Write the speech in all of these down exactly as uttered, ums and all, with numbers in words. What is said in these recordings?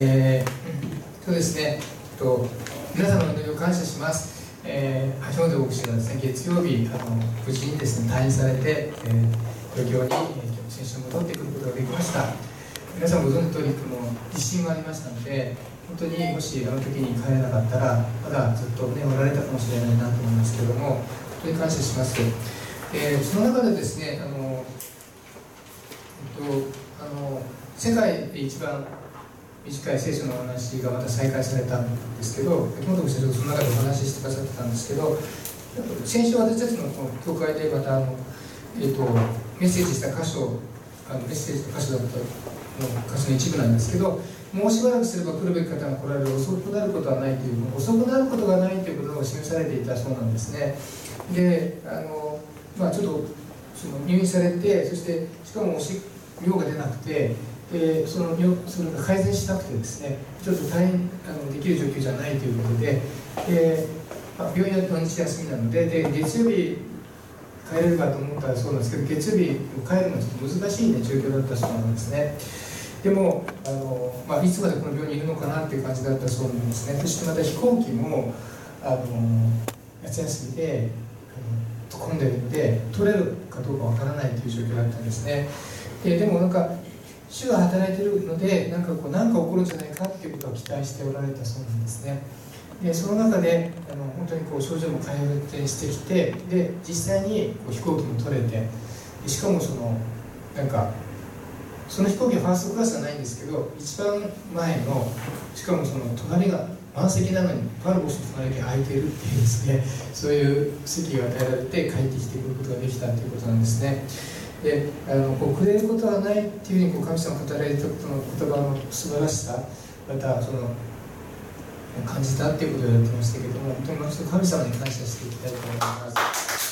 えー、そうですね、と皆様のお祈りを感謝します。えー、橋本牧師がですね、月曜日あの無事にですね退院されて、えー、東京に、えー、先週戻ってくることができました。皆さんご存知の通り、この地震がありましたので、本当にもしあの時に帰れなかったらまだずっとねおられたかもしれないなと思いますけれども、本当に感謝します。えー、その中でですね、あの、えっと、あの世界で一番短い聖書のお話がまた再開されたんですけど、秋元牧師はその中でお話ししてくださってたんですけど、先週私たちの教会でまたあの、えっと、メッセージした箇所、あのメッセージの箇所だったの箇所の一部なんですけど、もうしばらくすれば来るべき方が来られる、遅くなることはないという、遅くなることがないということが示されていたそうなんですね。で、あの、まあ、ちょっとその入院されて、そしてしかも量が出なくて、えー、そのそれが改善しなくてですね、ちょっと大変あのできる状況じゃないということで、でまあ、病院は土日休みなので、で月曜日帰れるかと思ったらそうなんですけど、月曜日帰るのはちょっと難しい、ね、状況だったそうなんですね。でもあの、まあ、いつまでこの病院にいるのかなっていう感じだったそうなんですね。そしてまた飛行機もあの夏休みであの混んでるので取れるかどうかわからないという状況だったんですね。で, でもなんか主が働いているので、なんかこう何か起こるんじゃないかっていうことを期待しておられたそうなんですね。でその中であの本当にこう症状も改善してきて、で実際にこう飛行機も取れて、しかもそのなんかその飛行機はファーストクラスじゃないんですけど、一番前のしかもその隣が満席なのにパルボスの隣が空いているっていうですね、そういう席が与えられて帰ってきてくることができたということなんですね。であのこうくれることはないっていうふうにこう神様が語られたことの言葉の素晴らしさ、またその感じたっていうことをやってましたけども、本当にもう一度神様に感謝していきたいと思います。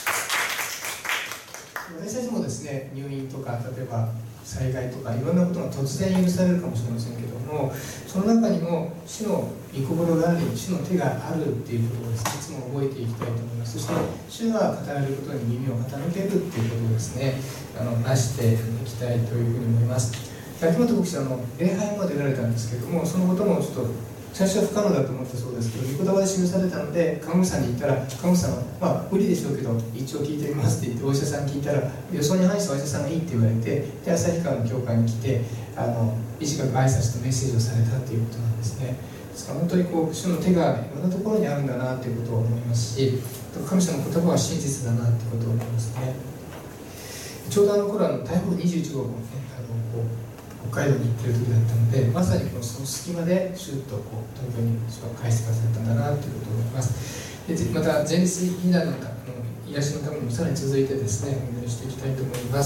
私たちもですね、入院とか例えば災害とかいろんなことが突然許されるかもしれませんけども、その中にも主の御心があり、主の手があるっていうことをですね、いつも覚えていきたいと思います。そして主が語られることに耳を傾けるっていうことをですね、あのなしていきたいというふうに思います。秋元牧師はあの礼拝まで出られたんですけども、そのこともちょっと最初は不可能だと思ったそうですけど、御言葉で示されたので、看護師さんに言ったら、看護師さんは、まあ、無理でしょうけど、一応聞いてみますって言って、お医者さんに聞いたら、予想に反してお医者さんがいいって言われて、で、旭川の教会に来て、あの短く挨拶とメッセージをされたということなんですね。ですから、本当にこう、主の手がいろんなところにあるんだなということを思いますし、神様の言葉は真実だなということを思いますね。ちょうどあの頃、あの台風にじゅういちごうもね、あのこう北海道に行ってる時だったので、まさにこのその隙間でシュッとこう東京に返してくださったんだなということを思います。でまた前日避難の癒しのためにもさらに続いてですね、お祈りしていきたいと思います。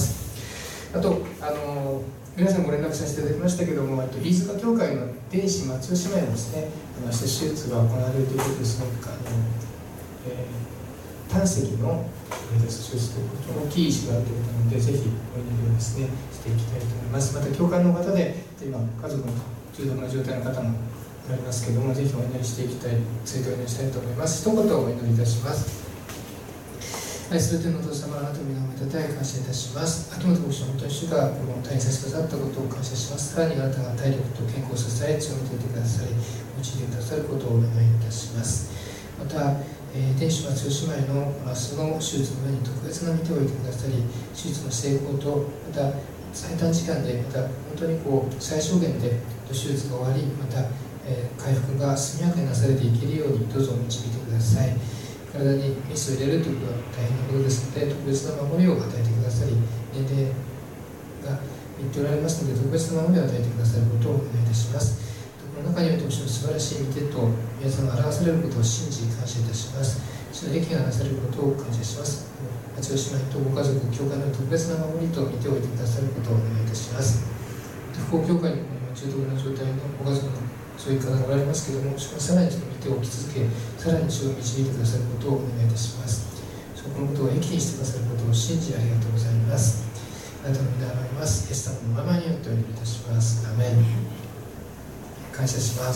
あとあの皆さんご連絡させていただきましたけども、あと飯塚教会の天使松尾姉妹ですね、明日手術が行われるということですので、あの、えー、胆石の手術ということの大きい意思があるということなので、ぜひお祈りをですねしていきたいと思います。また教会の方で今家族の重篤な状態の方もおられますけれども、ぜひお祈りしていきたい、ついてお祈りしたいと思います。一言お祈りいたします。愛する天のお父様、あなたの皆をたたえ感謝いたします。秋元牧師の本当に主がこの退院させてくださったことを感謝します。さらにあなたが体力と健康を支え強めていてくださり、用いてくださることをお願いいたします。またえー、天使松尾姉妹の明日の手術の上に特別な見ておいてくださり、手術の成功と、また最短時間で、また本当にこう最小限で手術が終わり、また、えー、回復が速やかになされていけるようにどうぞ導いてください。体にメスを入れるということは大変なことですので、特別な守りを与えてくださり、年齢が言っておられますので、特別な守りを与えてくださることをお願いいたします。この中においても主の素晴らしい御手と皆さんが表されることを信じ感謝いたします。主の益がなされることを感謝します。松尾姉妹とご家族、教会の特別な守りと見ておいてくださることをお願いいたします。福岡教会にも重篤な状態のご家族のそういう方がおられますけれども、主がさらにその見てを置き続け、さらに主を導いてくださることをお願いいたします。そこのことを益にしてくださることを信じありがとうございます。あなたの皆を仰ぎます。イエス様の名前によってお祈りいたします。アメン。感謝します。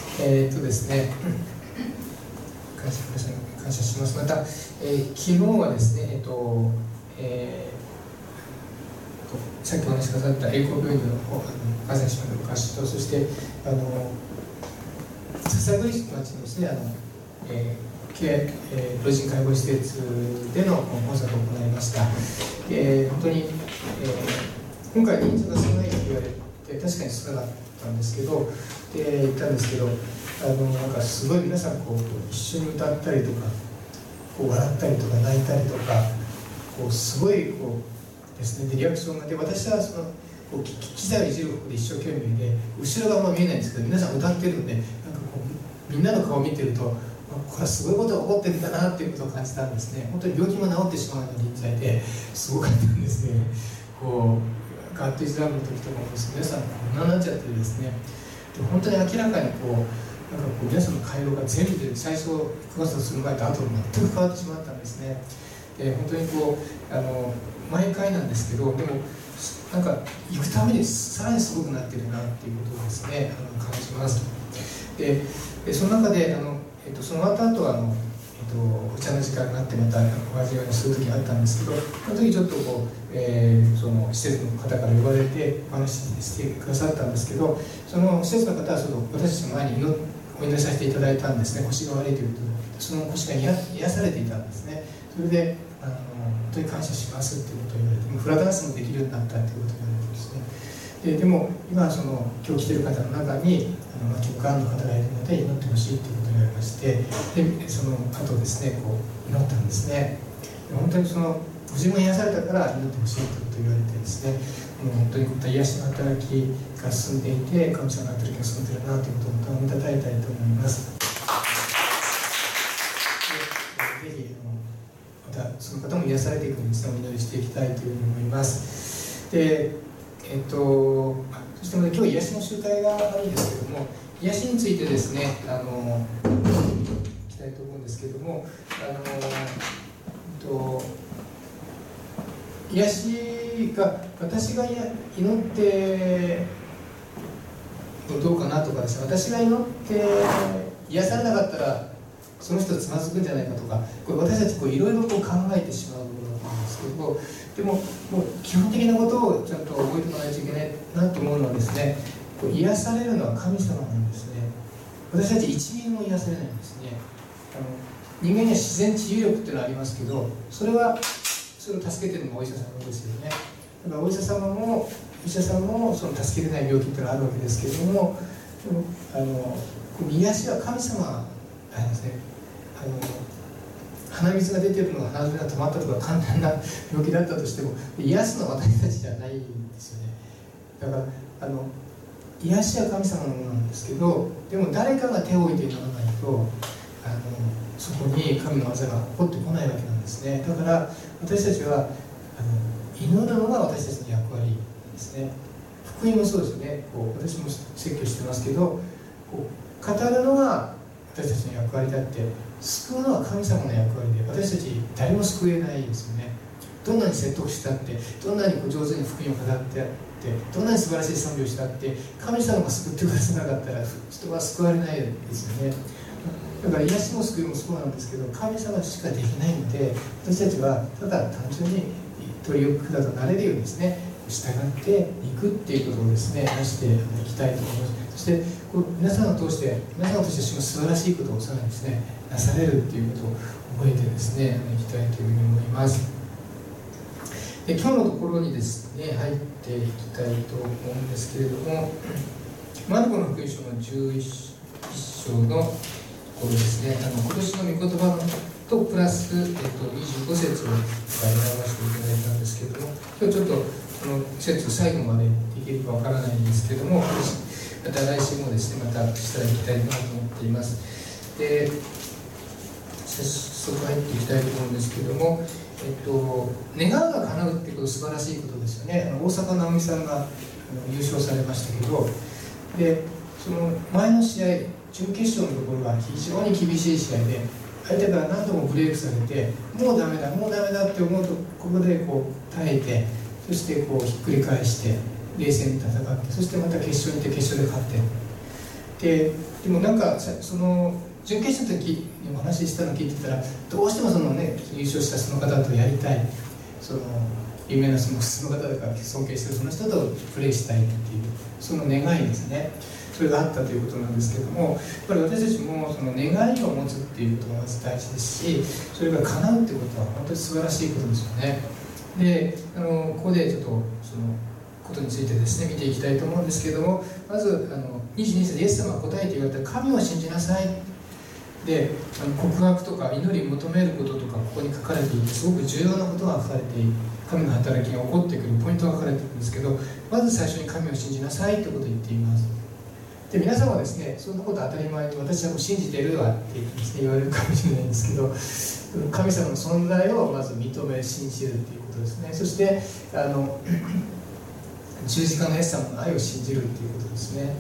えー、っとですね、感謝皆さん感謝します。また、えー、昨日はですね、えっと、えー、 さっきお話しくださった栄光病院の川崎島の歌手と、そしてあの篠栗町のですね、あの、えーえー、老人介護施設でのコンサートを行いました。えー、本当に、えー、今回人数が少ないと言われて、確かに少なかったんですけど、で言ったんですけど、あのなんかすごい皆さんこう一緒に歌ったりとか、こう笑ったりとか泣いたりとか、こうすごいこうですね、でリアクションがで、私はそのこう機材をいじることで一生懸命で、後ろがあんま見えないんですけど、皆さん歌ってるので、なんかこうみんなの顔を見てると、これはすごいことが起こってるんだなっていうことを感じたんですね。本当に病気も治ってしまうような臨在ですごかったんですね。こうガットイズラブの時とかも皆さんこんなになっちゃってですね、で本当に明らかにこうなんかこう皆さんの回路が全部で最初クラスをする前と後と全く変わってしまったんですね。で本当にこうあの毎回なんですけど、でもなんか行くためにさらにすごくなってるなっていうことをですね、あの感じます。ででその中であの、えっと、その終わった後はあの、えっと、お茶の時間になってまたお味わいをする時があったんですけど、その時ちょっとこう、えー、その施設の方から呼ばれてお話ししてくださったんですけど、その施設の方はその私たちの前にお祈りさせていただいたんですね。腰が悪いということで、その腰が癒されていたんですね。それであの本当に感謝しますっていうことを言われて、フラダンスもできるようになったっていうことを言われてですね。で, でも今その今日来てる方の中にあのがんの方がいるので祈ってほしいということを言われまして、でその後ですねこう祈ったんですね。で本当にそのご自分が癒されたから祈ってほしいということを言われてですね、もう本当にこういった癒しの働きが進んでいて、神様の働きが進んでいるなということを褒めたたえたいと思います。でぜひまたその方も癒されていくようにですね、お祈りしていきたいというふうに思います。でえっと、そしてまた今日癒しの集会があるんですけども、癒しについてですね、あのいきたいと思うんですけども、あの、えっと、癒しが私が祈ってどうかなとかですね、私が祈って癒されなかったらその人つまずくんじゃないかとか、これ私たちこういろいろこう考えてしまうものなんですけど、でももう基本的なことをちゃんと覚えておかないといけないなと思うのはですね、こう癒されるのは神様なんですね。私たちいちミリも癒されないんですね。あの人間には自然治癒力っていうのがありますけど、それはそれを助けてるのがお医者様ですよね。だからお医者様もお医者さんもその助けれない病気っていうのがあるわけですけれども、でもあのこの癒しは神様なんですね。あの鼻水が出てるのが鼻水が止まったとか簡単な病気だったとしても、癒すのは私たちじゃないんですよね。だからあの癒しは神様のものなんですけど、でも誰かが手を置いていかないとあのそこに神の技が起こってこないわけなんですね。だから私たちはあの祈るのが私たちの役割ですね。福音もそうですよね。こう私も説教してますけど、こう語るのが私たちの役割であって、救うのは神様の役割で、私たち誰も救えないですよね。どんなに説得したって、どんなにこう上手に福音を語ってあって、どんなに素晴らしい賛美をしたって、神様が救ってくださなかったら人は救われないですよね。だから癒しも救いもそうなんですけど、神様しかできないので、私たちはただ単純に鳥を管となれるようにですね、従っていくっていうことをですね、出していきたいと思います。そしてこう皆さんを通して皆さんを通して主の素晴らしいことをさらにですねなされるっていうことを覚えてですねいきたいというふうに思います。で今日のところにですね入っていきたいと思うんですけれども、マルコの福音書のじゅういっ章のところですね、あの今年の御言葉とプラス、えっと、にじゅうご節を選ばせていただいたんですけれども、今日ちょっとこの節最後までできるかわからないんですけれども、また来週もですねまたしたらいきたいなと思っています。で早速入っていきたいと思うんですけれども、えっと、願うが叶うっていうこと素晴らしいことですよね。あの大坂なおみさんがあの優勝されましたけど、でその前の試合準決勝のところが非常に厳しい試合で、相手から何度もブレイクされて、もうダメだもうダメだって思うと、ここでこう耐えて、そしてこうひっくり返して冷静に戦って、そしてまた決勝に行って決勝で勝って、ででもなんかその準決勝の時にお話ししたのを聞いてたら、どうしてもそのね優勝したその方とやりたい、その有名なその普通の方とか尊敬してるその人とプレーしたいっていうその願いですね。それがあったということなんですけども、やっぱり私たちもその願いを持つっていうことがまず大事ですし、それが叶うっていうことは本当に素晴らしいことですよね。で、あのここでちょっとそのことについてですね見ていきたいと思うんですけれども、まずあのにじゅうに節でイエス様が答えて言われた神を信じなさいで、あの告白とか祈り求めることとかここに書かれていて、すごく重要なことが書かれている、神の働きが起こってくるポイントが書かれているんですけど、まず最初に神を信じなさいということを言っています。で、皆さんはですね、そんなこと当たり前に私はもう信じてるわってですね言われるかもしれないんですけど、神様の存在をまず認め信じるっていうことですね。そしてあの十字架のイエス様の愛を信じるっていうことですね。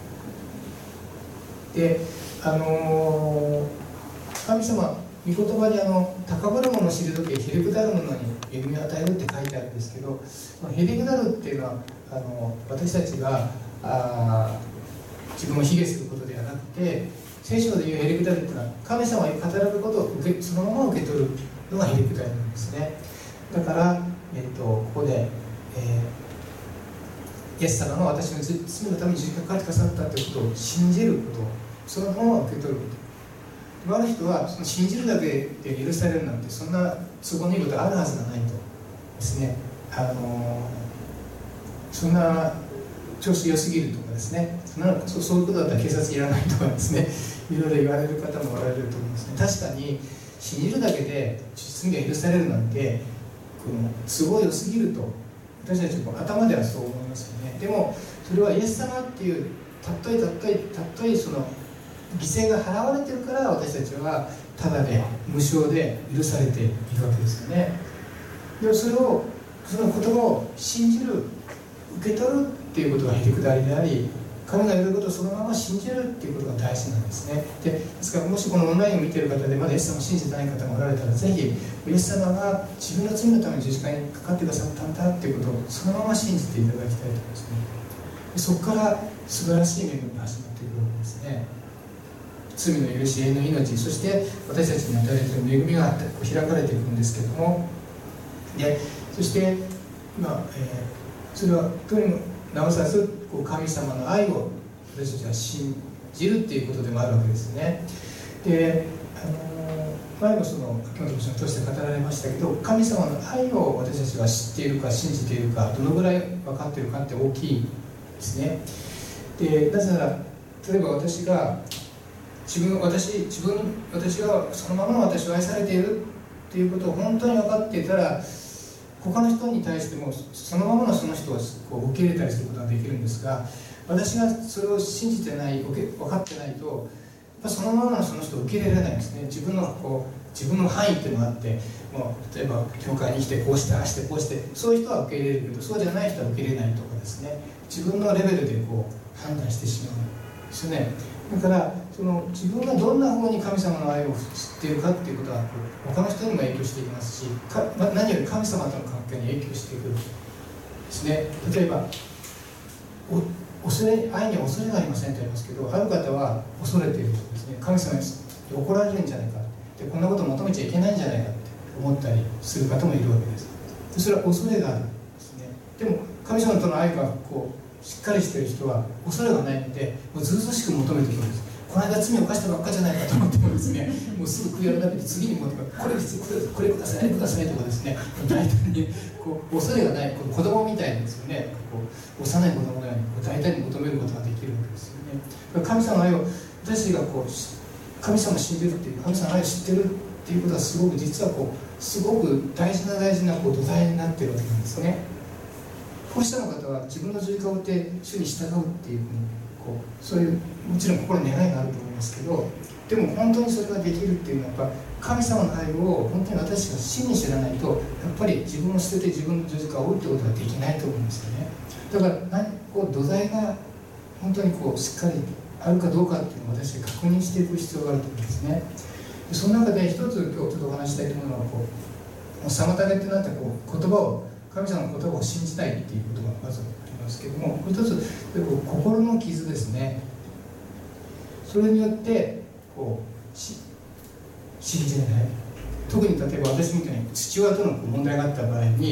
で、あのー、神様御言葉にあの高ぶる者を退けへりくだる者に恵みを与えるって書いてあるんですけど、へりくだるっていうのはあの私たちがあ自分を卑下することではなくて、聖書でいうへりくだるっていうのは神様が語られることを受けそのまま受け取るのがへりくだりなんですね。だから、えっと、ここで、えー、イエス様が私の罪のために十字架にかかってくださったということを信じること、そのまま受け取ること。ある人はその信じるだけで許されるなんてそんな都合のいいことがあるはずがないとですね、あのー、そんな調子良すぎるとかですね、そんなそそういうことだったら警察いらないとかですね、いろいろ言われる方もおられると思うんですね。確かに信じるだけで罪が許されるなんてこの都合良すぎると私たちも頭ではそう思いますよね。でもそれはイエス様っていうたとえたとえたとえその犠牲が払われてるから私たちはただで無償で許されているわけですよね。でもそれをその言葉を信じる受け取るっていうことがへりくだりであり、神が言うことをそのまま信じるっていうことが大事なんですね。でですからもしこのオンラインを見ている方でまだイエス様を信じてない方がおられたら、ぜひイエス様が自分の罪のために十字架にかかってくださったんだっていうことをそのまま信じていただきたいと思いますね。でそこから素晴らしい恵みが始まってくるわけですね。罪の許し、永遠の命、そして私たちに与えられている恵みが開かれていくんですけども、でそして今、えー、それはとにもなおさら神様の愛を私たちは信じるっていうことでもあるわけですね。で、あのー、前もその秋元牧師の通して語られましたけど、神様の愛を私たちは知っているか信じているか、どのぐらい分かっているかって大きいですね。でなぜなら例えば私が自分私自分私がそのまま私を愛されているっていうことを本当に分かっていたら、他の人に対してもそのままのその人をこう受け入れたりすることができるんですが、私がそれを信じてない、分かってないとやっぱそのままのその人を受け入れられないんですね。自分のこう自分の範囲っていうのがあって、もう例えば教会に来てこうしてああしてこうして、そういう人は受け入れるけどそうじゃない人は受け入れないとかですね、自分のレベルでこう判断してしまうんですよね。だからその自分がどんな方に神様の愛を知っているかっていうことは他の人にも影響していきますし、か何より神様との関係に影響していくんですね。例えばお恐れ愛には恐れがありませんと言いますけど、ある方は恐れているとですね、神様に怒られるんじゃないかで、こんなことを求めちゃいけないんじゃないかって思ったりする方もいるわけです。でそれは恐れがあるんですね。でも神様との愛がこうしっかりしている人は恐れがないので、もうずうずうしく求めてくるんです。この間罪を犯したばっかじゃないかと思ってもですね、もうすぐ悔い改めて次に持ってくる、これこれください、あれくださいとかですね、大胆にこう恐れがない、こう子供みたいですよね、こう幼い子供のようにこう大胆に求めることができるわけですよね。神様の愛を私がこう神様を信じるっていう、神様の愛を知ってるっていうことはすごく実はこうすごく大事な大事なこう土台になっているわけなんですね。こうしたの方は自分の十字架を追って主に従うっていうふうにこうそういうもちろん心に願いがあると思いますけど、でも本当にそれができるっていうのはやっぱ神様の愛を本当に私が真に知らないと、やっぱり自分を捨てて自分の十字架を追うってことができないと思うんですよね。だから何こう土台が本当にこうしっかりあるかどうかっていうのを私が確認していく必要があると思うんですね。でその中で一つ今日ちょっとお話したいと思うのはこう妨げってなってこう言葉を神様の言葉を信じたいっていうことがまずありますけども、一つ心の傷ですね。それによってこうし信じれない。特に例えば私みたいに父親との問題があった場合に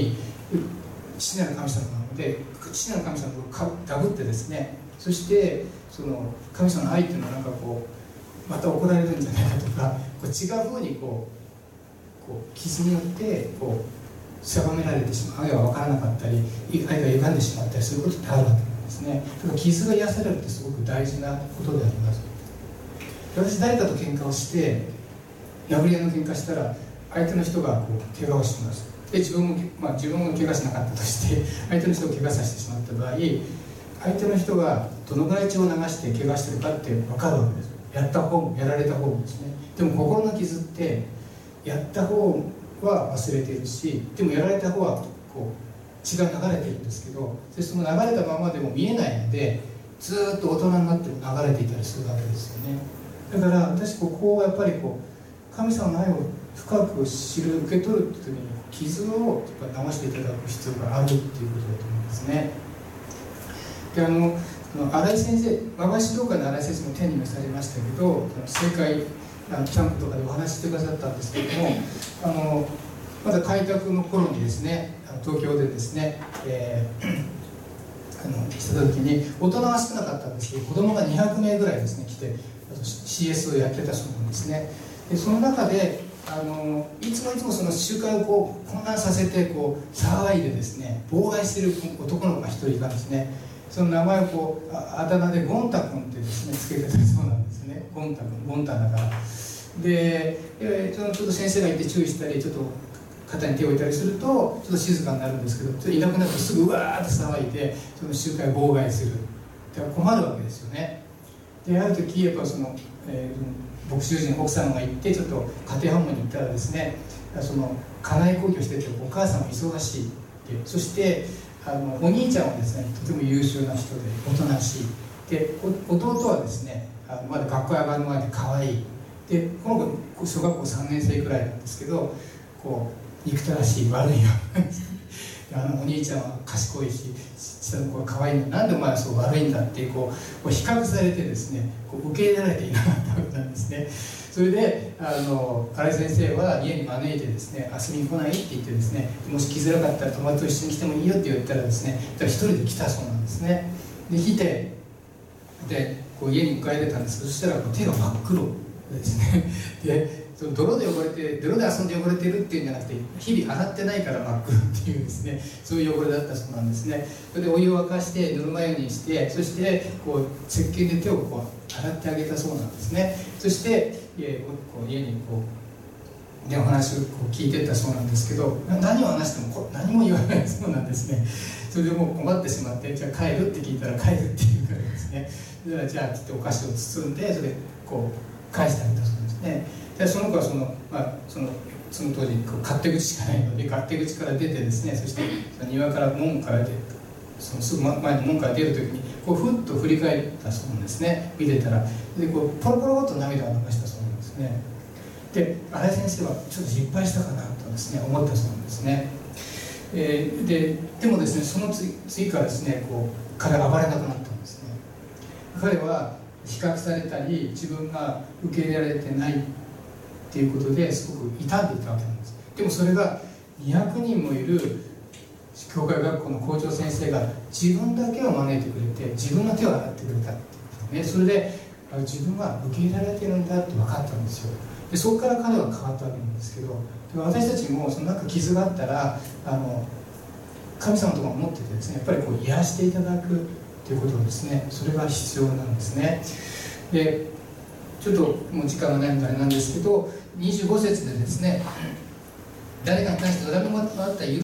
父なる神様なので、父なる神様とダブってですね、そしてその神様の愛っていうのはなんかこうまた怒られるんじゃないかとか、こう違うふうにこうこう傷によってこう狭められてしまう、愛が分からなかったり愛が歪んでしまったりすることってあるわけなんですね。だから傷が癒されるってすごく大事なことであります。私誰かと喧嘩をして殴り合いの喧嘩したら相手の人がこう怪我をします。で自分も、まあ、自分も怪我しなかったとして相手の人を怪我させてしまった場合、相手の人がどのぐらい血を流して怪我してるかって分かるわけです。やった方もやられた方もですね。でも心の傷ってやった方は忘れているし、でもやられた方はこう血が流れてるんですけど、でその流れたままでも見えないので、ずーっと大人になっても流れていたりするわけですよね。だから私ここはやっぱりこう神様の愛を深く知る、受け取るという時に傷をやっぱ直していただく必要があるっていうことだと思いますね。であの新井先生、馬場指導会の新井先生も天に召されましたけど、正解キャンプとかでお話ししてくださったんですけども、あのまだ開拓の頃にですね、東京でですね、えー、あのした時に大人は少なかったんですけど、子供がにひゃくめいぐらいですね来て シーエス をやってたそうなんですね。でその中であのいつもいつもその集会をこう混乱させてこう騒いでですね妨害している男の子が一人いたんですね。その名前をこう あ, あだ名でゴンタ君ってですねつけてたそうなんですね。ゴンタ君、ゴンタだから。でそのちょっと先生がいて注意したり、ちょっと肩に手を置いたりするとちょっと静かになるんですけど、ちょっといなくなるとすぐうわーっと騒いでその集会を妨害する。だから困るわけですよね。である時やっぱその、えー、牧師夫人奥さんが行ってちょっと家庭訪問に行ったらですね、その家内講義をしててお母さんは忙しいって、そしてあのお兄ちゃんはですねとても優秀な人でおとなしいで、弟はですねあのまだ学校上がる前で可愛いで、この子小学校さんねんせいくらいなんですけど、こう憎たらしい悪いよあのお兄ちゃんは賢いし下の子は可愛いの、なんでお前はそう悪いんだってこうこう比較されてですね、こう受け入れられていなかったわけなんですね。それであの新井先生は家に招いてですね、遊びに来ないって言ってですね、もし来づらかったら友達と一緒に来てもいいよって言ったらですね、一人で来たそうなんですね。で来てでこう家に迎え入れたんですけど、そしたら手が真っ黒ですね。でその泥で汚れて泥で遊んで汚れてるっていうんじゃなくて、日々洗ってないから真っ黒っていうですね、そういう汚れだったそうなんですね。それでお湯を沸かしてぬるま湯にして、そしてこう石鹸で手をこう洗ってあげたそうなんですね。そして家こう家にこう、ね、お話をこう聞いてったそうなんですけど、何を話してもこう何も言わないそうなんですね。それでもう困ってしまって、じゃあ帰るって聞いたら帰るって言うからですね、それじゃあって言ってお菓子を包んで、それでこう返してあげたそうですね。でその子はその、まあ、そのその当時こう勝手口しかないので、勝手口から出てですね、そしてその庭から門から出て、そのすぐ前の門から出るときにこうふっと振り返ったそうなんですね。見てたらでこうポロポロと涙を流したそうなんですね。で新井先生はちょっと失敗したかなとですね思ったそうなんですね。えー、ででもですね、その次、次からですねこう彼は暴れなくなったんですね。彼は比較されたり自分が受け入れられてないっていうことですごく傷んでいたわけなんです。でもそれがにひゃくにんもいる教会学校の校長先生が自分だけを招いてくれて、自分の手を洗ってくれたっていうことね。それで自分は受け入れられてるんだって分かったんですよ。でそこから彼は変わったわけなんですけど、で私たちもそのなんか傷があったらあの神様とか持っててですね、やっぱりこう癒していただくっていうことをですね、それが必要なんですね。でちょっともう時間がないのであれなんですけど、にじゅうご節でですね、誰かに対して恨みがあったら許